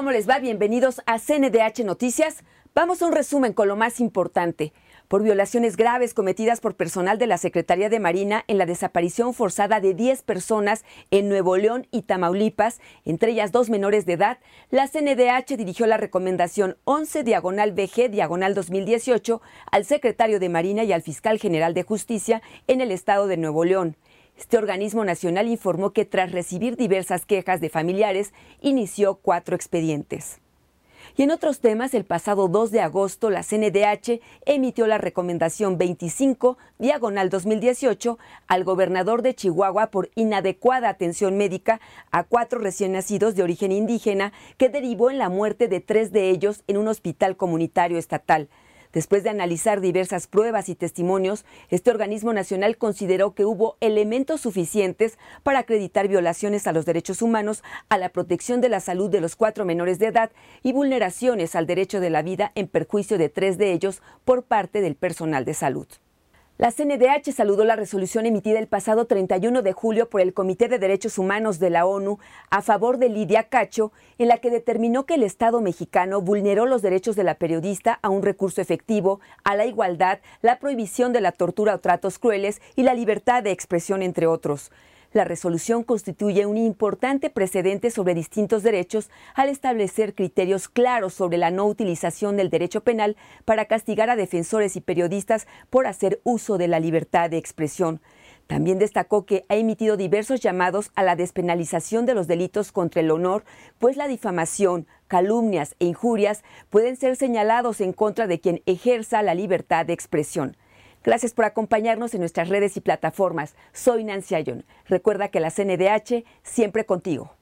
¿Cómo les va? Bienvenidos a CNDH Noticias. Vamos a un resumen con lo más importante. Por violaciones graves cometidas por personal de la Secretaría de Marina en la desaparición forzada de 10 personas en Nuevo León y Tamaulipas, entre ellas 2 menores de edad, la CNDH dirigió la recomendación 11/VG/2018 al secretario de Marina y al fiscal general de Justicia en el estado de Nuevo León. Este organismo nacional informó que tras recibir diversas quejas de familiares, inició 4 expedientes. Y en otros temas, el pasado 2 de agosto, la CNDH emitió la recomendación 25/2018 al gobernador de Chihuahua por inadecuada atención médica a 4 recién nacidos de origen indígena, que derivó en la muerte de 3 de ellos en un hospital comunitario estatal. Después de analizar diversas pruebas y testimonios, este organismo nacional consideró que hubo elementos suficientes para acreditar violaciones a los derechos humanos, a la protección de la salud de los 4 menores de edad y vulneraciones al derecho de la vida en perjuicio de 3 de ellos por parte del personal de salud. La CNDH saludó la resolución emitida el pasado 31 de julio por el Comité de Derechos Humanos de la ONU a favor de Lidia Cacho, en la que determinó que el Estado mexicano vulneró los derechos de la periodista a un recurso efectivo, a la igualdad, la prohibición de la tortura o tratos crueles y la libertad de expresión, entre otros. La resolución constituye un importante precedente sobre distintos derechos al establecer criterios claros sobre la no utilización del derecho penal para castigar a defensores y periodistas por hacer uso de la libertad de expresión. También destacó que ha emitido diversos llamados a la despenalización de los delitos contra el honor, pues la difamación, calumnias e injurias pueden ser señalados en contra de quien ejerza la libertad de expresión. Gracias por acompañarnos en nuestras redes y plataformas. Soy Nancy Ayón. Recuerda que la CNDH siempre contigo.